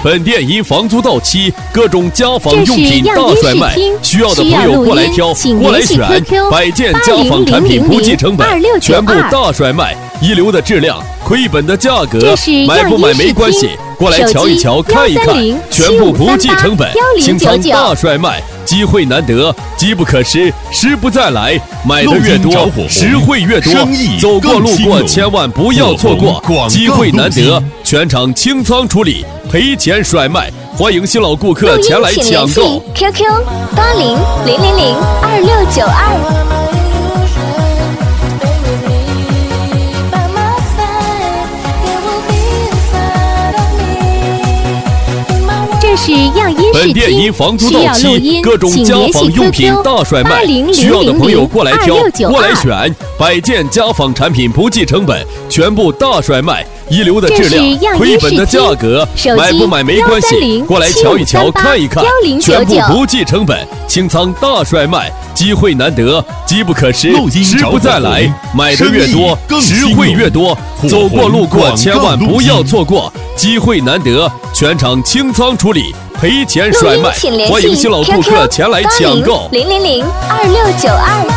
本店因房租到期，各种家纺用品大甩卖，需要的朋友过来挑，过来选，百件家纺产品不计成本，全部大甩卖，一流的质量，亏本的价格，买不买没关系，过来瞧一瞧，看一看，全部不计成本，清仓大甩卖，机会难得，机不可失，失不再来，买的越多，实惠越多，走过路过千万不要错过，机会难得，全场清仓处理，赔钱甩卖，欢迎新老顾客前来抢购。 QQ8000022692。是样音视听， 本店因房租到期，各种家纺用品大甩卖，需要的朋友过来挑，过来选，百件家纺产品不计成本，全部大甩卖，一流的质量，亏本的价格，买不买没关系，过来瞧一瞧，看一看，全部不计成本，清仓大甩卖，机会难得，机不可失，失不再来，买的越多，实惠越多，走过路过千万不要错过，机会难得，全场清仓处理，赔钱甩卖，欢迎新老顾客前来抢购。 0002692。